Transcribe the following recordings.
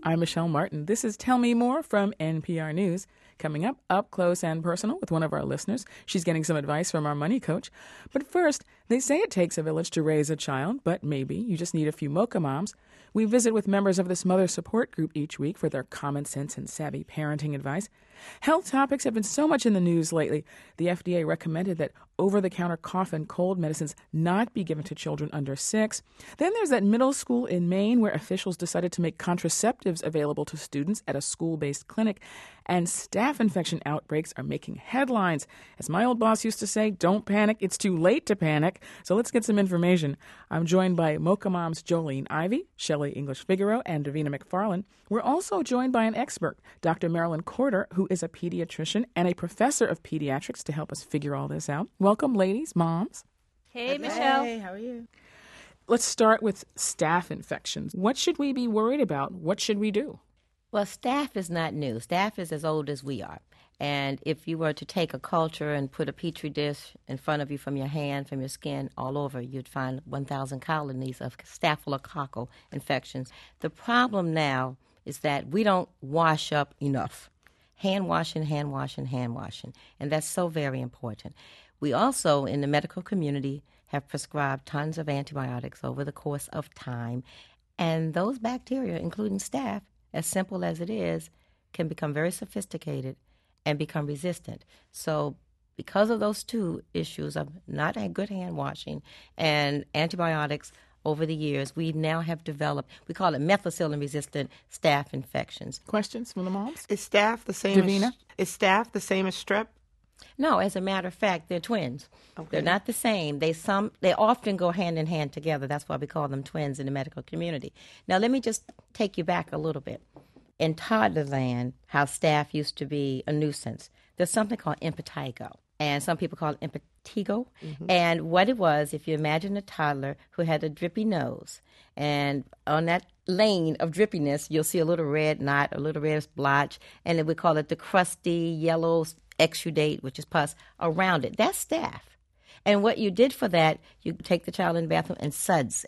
I'm Michelle Martin. This is Tell Me More from NPR News. Coming up close and personal with one of our listeners. She's getting some advice from our money coach. But first, they say it takes a village to raise a child, but maybe you just need a few mocha moms. We visit with members of this mother support group each week for their common sense and savvy parenting advice. Health topics have been so much in the news lately. The FDA recommended that over-the-counter cough and cold medicines not be given to children under 6. Then there's that middle school in Maine where officials decided to make contraceptives available to students at a school-based clinic. And staph infection outbreaks are making headlines. As my old boss used to say, don't panic, it's too late to panic. So let's get some information. I'm joined by Mocha Moms Jolene Ivy, Shelley English-Figaro, and Davina McFarland. We're also joined by an expert, Dr. Marilyn Corder, who is a pediatrician and a professor of pediatrics to help us figure all this out. Welcome, ladies, moms. Hey, Michelle. Hey, how are you? Let's start with staph infections. What should we be worried about? What should we do? Well, staph is not new. Staph is as old as we are. And if you were to take a culture and put a petri dish in front of you from your hand, from your skin, all over, you'd find 1,000 colonies of staphylococcal infections. The problem now is that we don't wash up enough. Hand washing, hand washing, hand washing. And that's so very important. We also, in the medical community, have prescribed tons of antibiotics over the course of time. And those bacteria, including staph, as simple as it is, can become very sophisticated and become resistant. So because of those two issues of not a good hand washing and antibiotics over the years, we now have developed, we call it methicillin-resistant staph infections. Questions from the moms? Is staph the same Davina? Is staph the same as strep? No, as a matter of fact, they're twins. Okay. They're not the same. They often go hand in hand together. That's why we call them twins in the medical community. Now, let me just take you back a little bit. In toddlerland, how staph used to be a nuisance, there's something called impetigo, and some people call it impetigo. Mm-hmm. And what it was, if you imagine a toddler who had a drippy nose, and on that lane of drippiness, you'll see a little red knot, a little red blotch, and we call it the crusty yellow exudate, which is pus, around it. That's staph. And what you did for that, you take the child in the bathroom and suds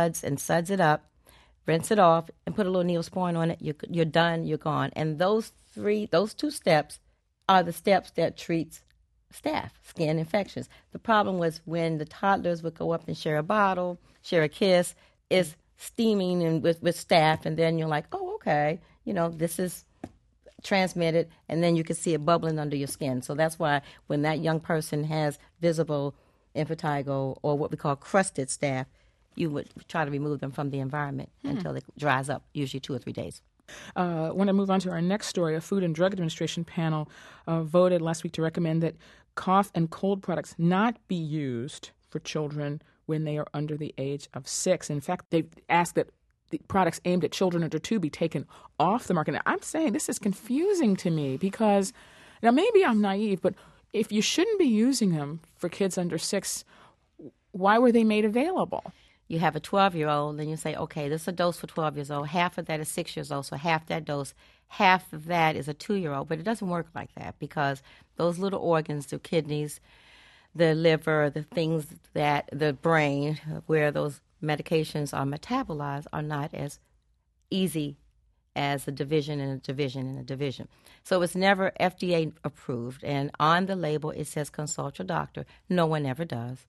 it up, rinse it off, and put a little Neosporin on it. You're done, you're gone. And those two steps are the steps that treats staph, skin infections. The problem was when the toddlers would go up and share a bottle, share a kiss, is steaming and with staph, and then you're like, oh, okay, this is transmitted, and then you can see it bubbling under your skin. So that's why when that young person has visible impetigo or what we call crusted staph, you would try to remove them from the environment until it dries up, usually 2 or 3 days. I want to move on to our next story. A Food and Drug Administration panel voted last week to recommend that cough and cold products not be used for children when they are under the age of 6. In fact, they asked that the products aimed at children under 2 be taken off the market. Now, I'm saying this is confusing to me because, now maybe I'm naive, but if you shouldn't be using them for kids under 6, why were they made available? You have a 12-year-old, and you say, okay, this is a dose for 12 years old. Half of that is 6 years old, so half that dose, half of that is a 2-year-old. But it doesn't work like that because those little organs, the kidneys, the liver, the things that the brain, where those medications are metabolized, are not as easy as a division and a division and a division. So it's never FDA approved. And on the label, it says consult your doctor. No one ever does.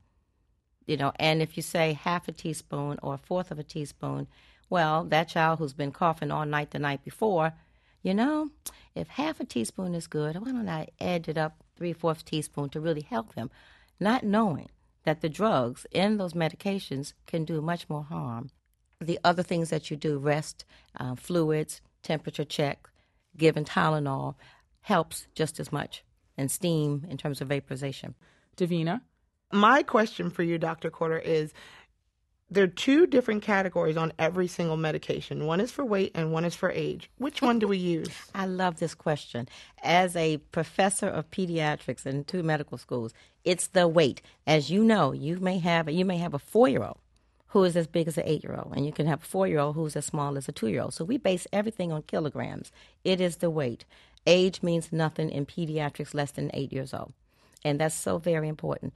And if you say half a teaspoon or a fourth of a teaspoon, well, that child who's been coughing all night the night before, if half a teaspoon is good, why don't I add it up 3/4 teaspoon to really help them, not knowing that the drugs in those medications can do much more harm. The other things that you do, rest, fluids, temperature check, giving Tylenol, helps just as much, and steam in terms of vaporization. Davina? My question for you, Dr. Corder, is there are 2 different categories on every single medication. One is for weight and one is for age. Which one do we use? I love this question. As a professor of pediatrics in 2 medical schools, it's the weight. As you know, you may have a 4-year-old who is as big as an 8-year-old, and you can have a 4-year-old who's as small as a 2-year-old. So we base everything on kilograms. It is the weight. Age means nothing in pediatrics less than 8 years old, and that's so very important.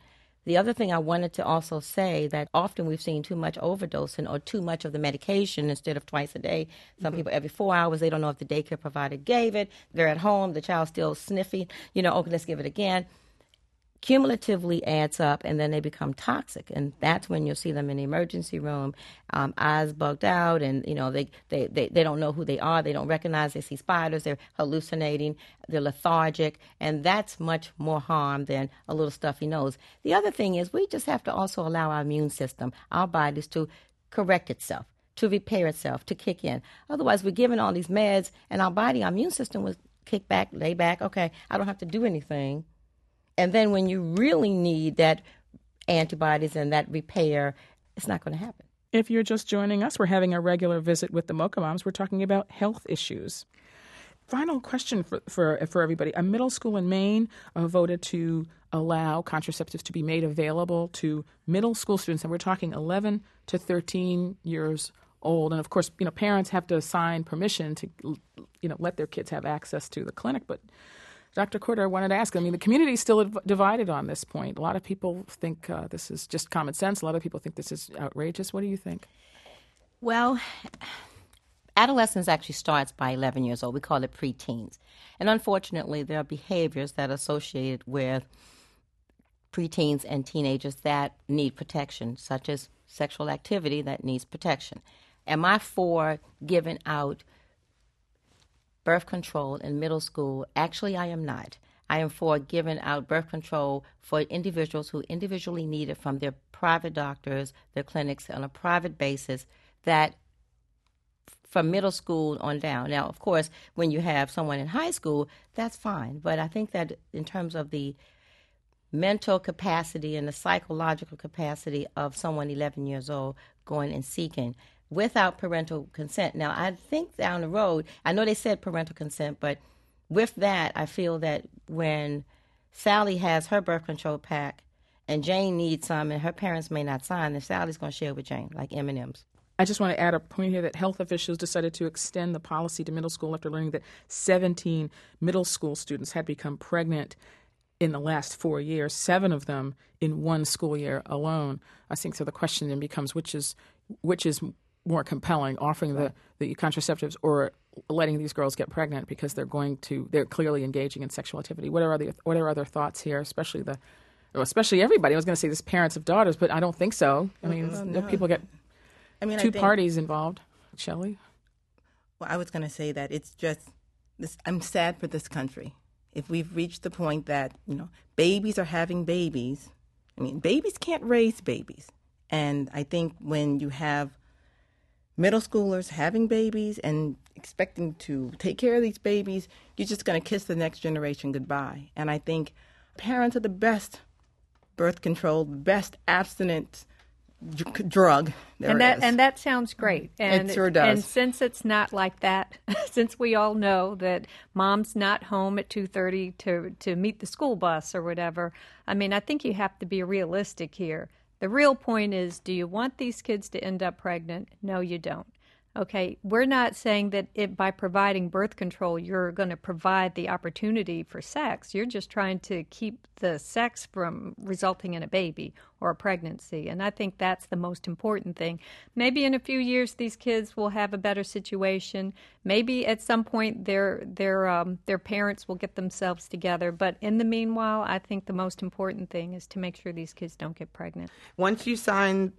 The other thing I wanted to also say that often we've seen too much overdosing or too much of the medication instead of twice a day. Some people every 4 hours, they don't know if the daycare provider gave it. They're at home, the child's still sniffing, okay, let's give it again. Cumulatively adds up, and then they become toxic, and that's when you'll see them in the emergency room, eyes bugged out, and they don't know who they are, they don't recognize, they see spiders, they're hallucinating, they're lethargic, and that's much more harm than a little stuffy nose. The other thing is we just have to also allow our immune system, our bodies, to correct itself, to repair itself, to kick in. Otherwise, we're given all these meds, and our immune system will kick back, lay back, okay, I don't have to do anything. And then when you really need that antibodies and that repair, it's not going to happen. If you're just joining us, we're having a regular visit with the Mocha Moms. We're talking about health issues. Final question for everybody. A middle school in Maine voted to allow contraceptives to be made available to middle school students, and we're talking 11 to 13 years old. And, of course, parents have to sign permission to, let their kids have access to the clinic, but Dr. Corder, I wanted to ask, the community is still divided on this point. A lot of people think this is just common sense. A lot of people think this is outrageous. What do you think? Well, adolescence actually starts by 11 years old. We call it preteens. And unfortunately, there are behaviors that are associated with preteens and teenagers that need protection, such as sexual activity that needs protection. Am I for giving out birth control in middle school? Actually, I am not. I am for giving out birth control for individuals who individually need it from their private doctors, their clinics on a private basis, that from middle school on down. Now, of course, when you have someone in high school, that's fine. But I think that in terms of the mental capacity and the psychological capacity of someone 11 years old going and seeking without parental consent. Now, I think down the road, I know they said parental consent, but with that, I feel that when Sally has her birth control pack and Jane needs some and her parents may not sign, then Sally's going to share with Jane, like M&Ms. I just want to add a point here that health officials decided to extend the policy to middle school after learning that 17 middle school students had become pregnant in the last 4 years, 7 of them in one school year alone. I think so the question then becomes which is more compelling, offering the contraceptives or letting these girls get pregnant because they're clearly engaging in sexual activity. What are other thoughts here, especially everybody? I was going to say this parents of daughters, but I don't think so. People get two parties involved. Shelley? Well, I was going to say that it's just this. I'm sad for this country. If we've reached the point that, babies are having babies, babies can't raise babies. And I think when you have middle schoolers having babies and expecting to take care of these babies, you're just going to kiss the next generation goodbye. And I think parents are the best birth control, best abstinence drug there is. And that sounds great. And it sure does. And since it's not like that, since we all know that mom's not home at 2:30 to meet the school bus or whatever, I think you have to be realistic here. The real point is, do you want these kids to end up pregnant? No, you don't. Okay, we're not saying that by providing birth control, you're going to provide the opportunity for sex. You're just trying to keep the sex from resulting in a baby or a pregnancy. And I think that's the most important thing. Maybe in a few years, these kids will have a better situation. Maybe at some point their parents will get themselves together. But in the meanwhile, I think the most important thing is to make sure these kids don't get pregnant. Once you sign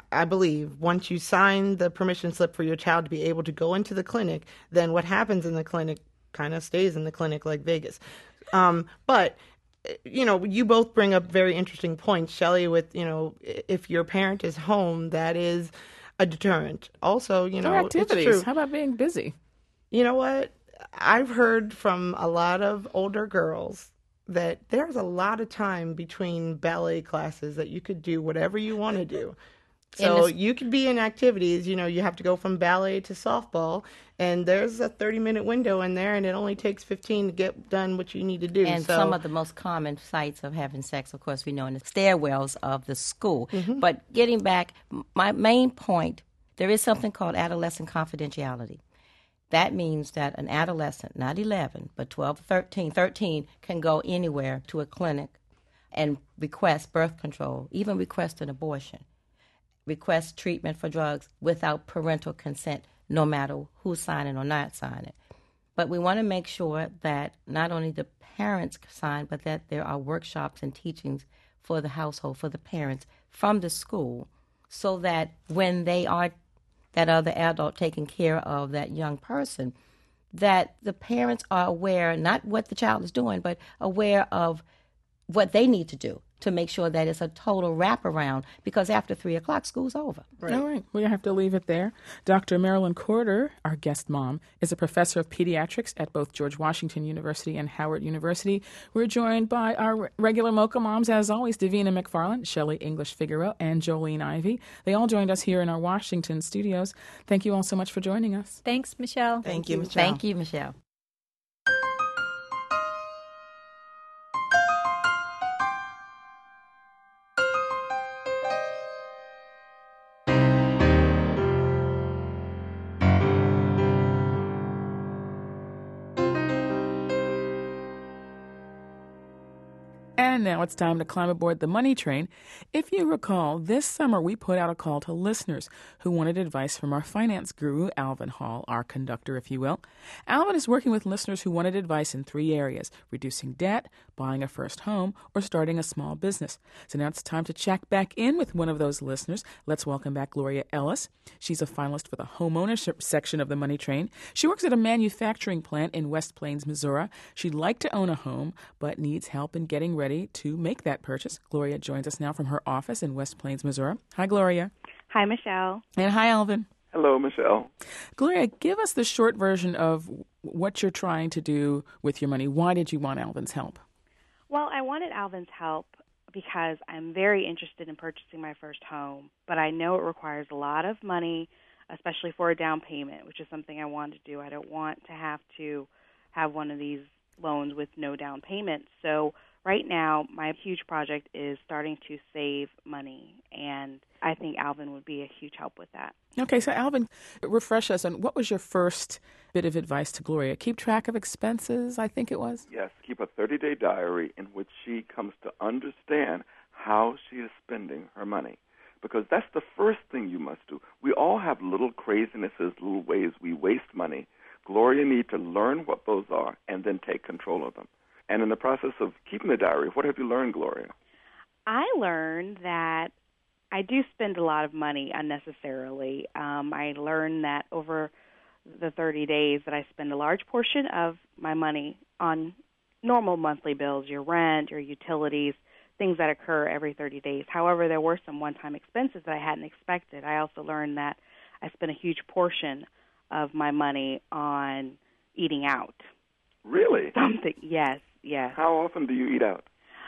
the permission slip for your child to be able to go into the clinic, then what happens in the clinic kind of stays in the clinic like Vegas. But you both bring up very interesting points, Shelley, with, if your parent is home, that is a deterrent. Also, or activities. It's true. How about being busy? You know what? I've heard from a lot of older girls that there's a lot of time between ballet classes that you could do whatever you want to do. So you could be in activities, you have to go from ballet to softball, and there's a 30-minute window in there, and it only takes 15 to get done what you need to do. And some of the most common sites of having sex, of course, we know in the stairwells of the school. Mm-hmm. But getting back, my main point, there is something called adolescent confidentiality. That means that an adolescent, not 11, but 12, 13 can go anywhere to a clinic and request birth control, even request an abortion, request treatment for drugs without parental consent, no matter who's signing or not signing. But we want to make sure that not only the parents sign, but that there are workshops and teachings for the household, for the parents from the school, so that when they are that other adult taking care of that young person, that the parents are aware, not what the child is doing, but aware of what they need to do to make sure that it's a total wraparound, because after 3 o'clock, school's over. Right. All right. We have to leave it there. Dr. Marilyn Corder, our guest mom, is a professor of pediatrics at both George Washington University and Howard University. We're joined by our regular Mocha moms, as always, Davina McFarland, Shelley English-Figueroa, and Jolene Ivy. They all joined us here in our Washington studios. Thank you all so much for joining us. Thanks, Michelle. Thank you, Michelle. Thank you, Michelle. And now it's time to climb aboard the money train. If you recall, this summer we put out a call to listeners who wanted advice from our finance guru, Alvin Hall, our conductor, if you will. Alvin is working with listeners who wanted advice in 3 areas: reducing debt, buying a first home, or starting a small business. So now it's time to check back in with one of those listeners. Let's welcome back Gloria Ellis. She's a finalist for the home ownership section of the Money Train. She works at a manufacturing plant in West Plains, Missouri. She'd like to own a home, but needs help in getting ready to make that purchase. Gloria joins us now from her office in West Plains, Missouri. Hi, Gloria. Hi, Michelle. And hi, Alvin. Hello, Michelle. Gloria, give us the short version of what you're trying to do with your money. Why did you want Alvin's help? Well, I wanted Alvin's help because I'm very interested in purchasing my first home, but I know it requires a lot of money, especially for a down payment, which is something I want to do. I don't want to have one of these loans with no down payment. So right now, my huge project is starting to save money, and I think Alvin would be a huge help with that. Okay, so Alvin, refresh us on what was your first bit of advice to Gloria? Keep track of expenses, I think it was? Yes, keep a 30-day diary in which she comes to understand how she is spending her money, because that's the first thing you must do. We all have little crazinesses, little ways we waste money. Gloria needs to learn what those are and then take control of them. And in the process of keeping the diary, what have you learned, Gloria? I learned that I do spend a lot of money unnecessarily. I learned that over the 30 days that I spend a large portion of my money on normal monthly bills, your rent, your utilities, things that occur every 30 days. However, there were some one-time expenses that I hadn't expected. I also learned that I spent a huge portion of my money on eating out. Really? Something, yes. How often do you eat out?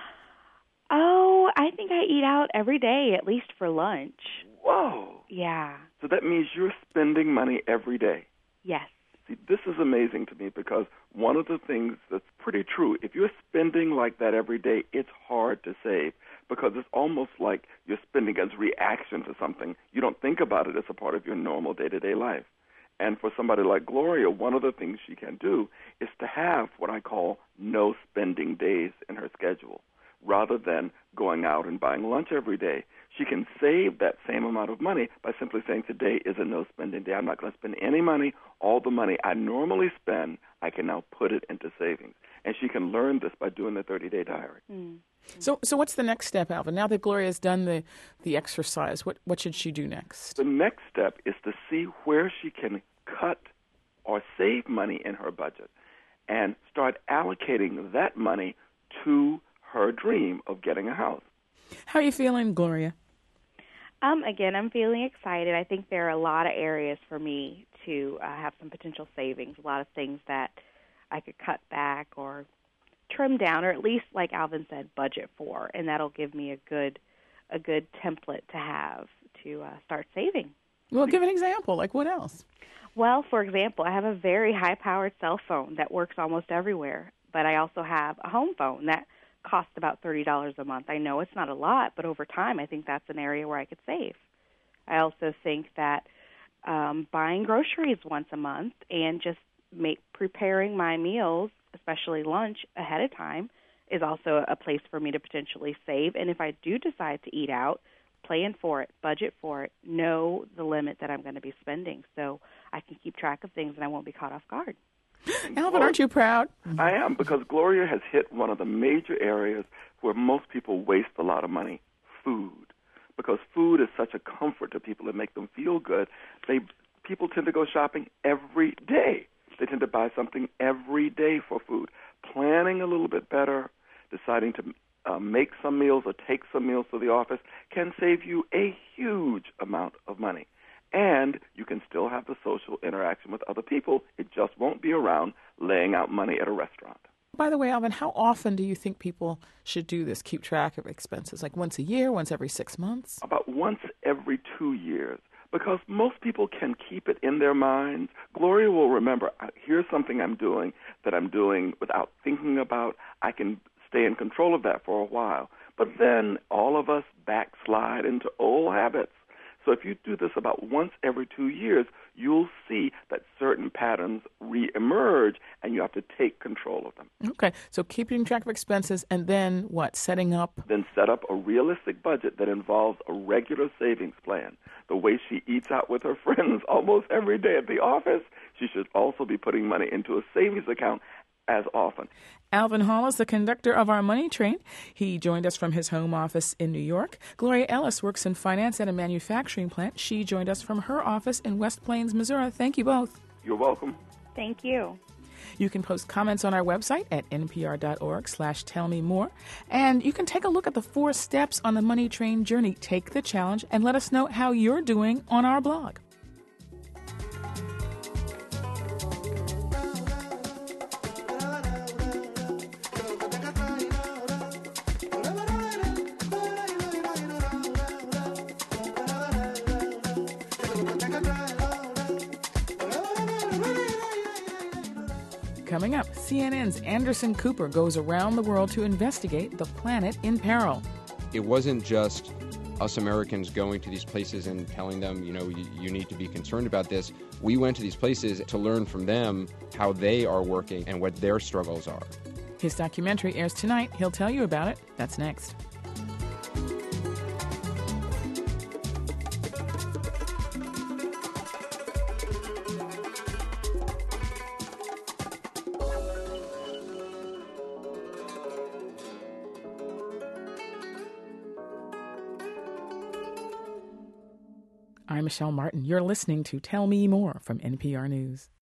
Oh, I think I eat out every day, at least for lunch. Whoa. Yeah. So that means you're spending money every day. Yes. See, this is amazing to me because one of the things that's pretty true, if you're spending like that every day, it's hard to save because it's almost like you're spending as reaction to something. You don't think about it as a part of your normal day-to-day life. And for somebody like Gloria, one of the things she can do is to have what I call no spending days in her schedule. Rather than going out and buying lunch every day, she can save that same amount of money by simply saying, today is a no spending day. I'm not going to spend any money. All the money I normally spend, I can now put it into savings. And she can learn this by doing the 30-day diary. Mm. So what's the next step, Alvin? Now that Gloria's done the exercise, what should she do next? The next step is to see where she can cut or save money in her budget and start allocating that money to her dream of getting a house. How are you feeling, Gloria? Again, I'm feeling excited. I think there are a lot of areas for me to have some potential savings, a lot of things that I could cut back or trim down, or at least, like Alvin said, budget for, and that'll give me a good template to have to start saving. Well, give an example. Like what else? Well, for example, I have a very high-powered cell phone that works almost everywhere, but I also have a home phone that costs about $30 a month. I know it's not a lot, but over time, I think that's an area where I could save. I also think that buying groceries once a month and just preparing my meals, especially lunch, ahead of time is also a place for me to potentially save. And if I do decide to eat out, plan for it, budget for it, know the limit that I'm going to be spending so I can keep track of things and I won't be caught off guard. Alvin, aren't you proud? I am, because Gloria has hit one of the major areas where most people waste a lot of money, food. Because food is such a comfort to people and make them feel good. People tend to go shopping every day. They tend to buy something every day for food. Planning a little bit better, deciding to make some meals or take some meals to the office can save you a huge amount of money. And you can still have the social interaction with other people. It just won't be around laying out money at a restaurant. By the way, Alvin, how often do you think people should do this, keep track of expenses? Like once a year, once every 6 months? About once every 2 years, because most people can keep it in their minds. Gloria will remember, here's something I'm doing that I'm doing without thinking about. I can stay in control of that for a while. But then all of us backslide into old habits. So if you do this about once every 2 years, you'll see that certain patterns reemerge, and you have to take control of them. Okay, so keeping track of expenses, and then what, setting up? Then set up a realistic budget that involves a regular savings plan. The way she eats out with her friends almost every day at the office, she should also be putting money into a savings account as often. Alvin Hall is the conductor of our money train. He joined us from his home office in New York. Gloria Ellis works in finance at a manufacturing plant. She joined us from her office in West Plains, Missouri. Thank you both. You're welcome. Thank you. You can post comments on our website at npr.org/tellmemore. And you can take a look at the 4 steps on the money train journey. Take the challenge and let us know how you're doing on our blog. Coming up, CNN's Anderson Cooper goes around the world to investigate the planet in peril. It wasn't just us Americans going to these places and telling them, you need to be concerned about this. We went to these places to learn from them how they are working and what their struggles are. His documentary airs tonight. He'll tell you about it. That's next. I'm Michelle Martin. You're listening to Tell Me More from NPR News.